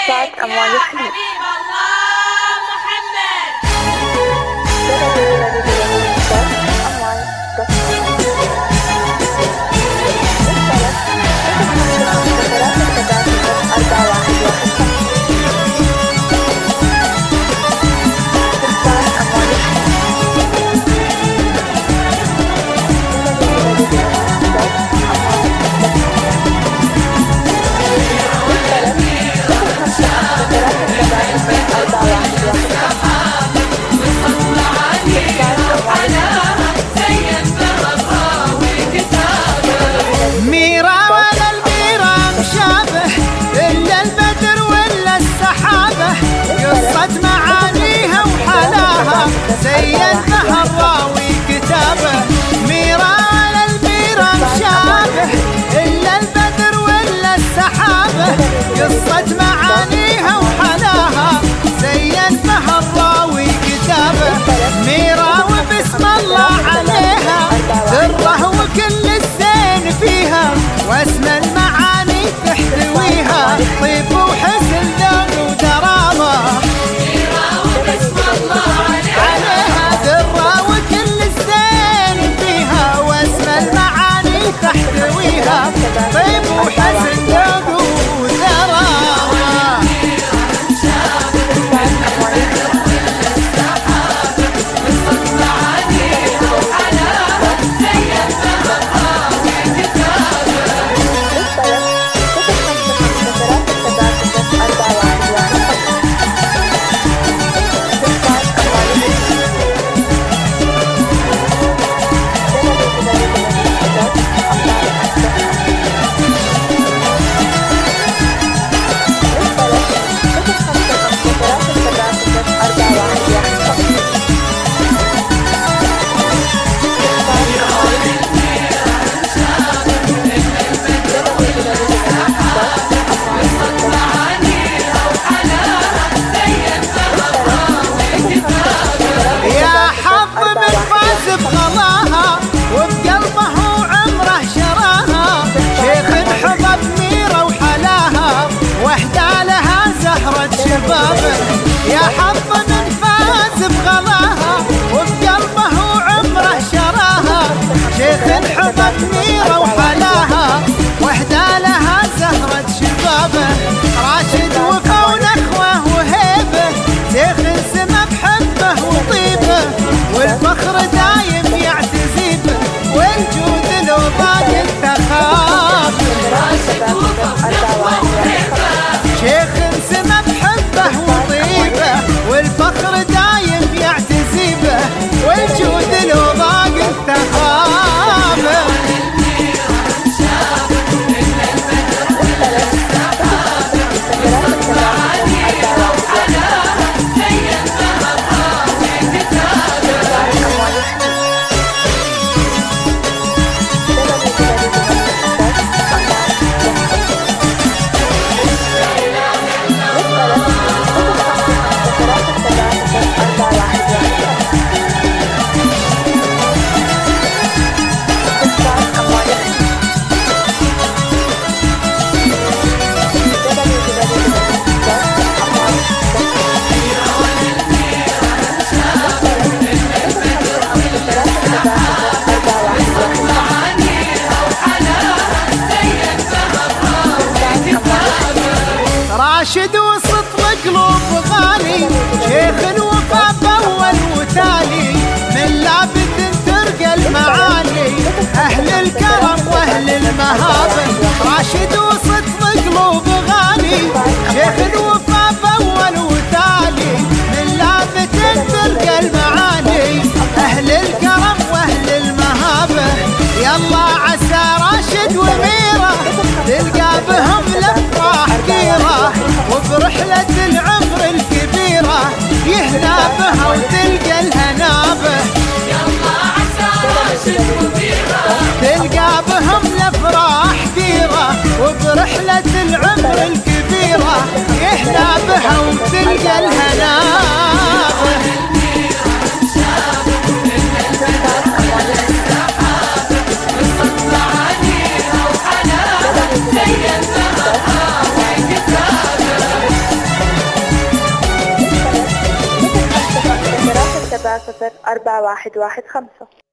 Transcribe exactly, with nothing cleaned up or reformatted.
تدفعت أموال الفلوس. زينتها الراوي كتابه، ميرا ولا البيرة مشابه إلا البدر ولا السحابة، قصة معانيها وحلاها زينتها الراوي كتابه، ميرا وبسم الله عليها ذره وكل الزين فيها، واسم المعاني تحتويها طيب وحسن ذوق ودراوة، تحتويها طيب وحسن ذوق وذراوة. بغلاها وبقلبه وعمره شراها، شيخ حضب ميرة وحلاها وحدة لها زهرة شبابه، يا حظ من فاز بغلاها وبقلبه وعمره شراها، شيخ حضب ميرة وحلاها وحدة لها زهرة شبابه، راشد وفا ونخوه وهيبه، شيخ سما بحبه وطيبه، والفخر دايم يعتزي به، والجود لو ضاق التخاف، راشد وفا ونخوه شيخ سما بحبه وطيبه، والفخر دايم يعتزي به، والجود لو ضاق التخاف. راشد وسط القلوب غالي، شيخ الوفا بأول وتالي، من لابد ترقى المعالي، أهل الكرم وأهل المهابة، راشد وسط القلوب غالي، شيخ الوفا بأول وتالي، من لابد ترقى المعالي، أهل الكرم وأهل المهابة، يلا عسى راشد وميرة تلقى بهم الأفراح كيرة، وبرحلة العمر الكبيرة يهنا بها وتلقى الهنابة، يلا عسى راشد وميرة تلقى بهم الأفراح كيرة، وبرحلة العمر الكبيرة يهنا بها وتلقى الهنابة. زينتها الراوي كتابه صفر أربعة واحد واحد خمسة.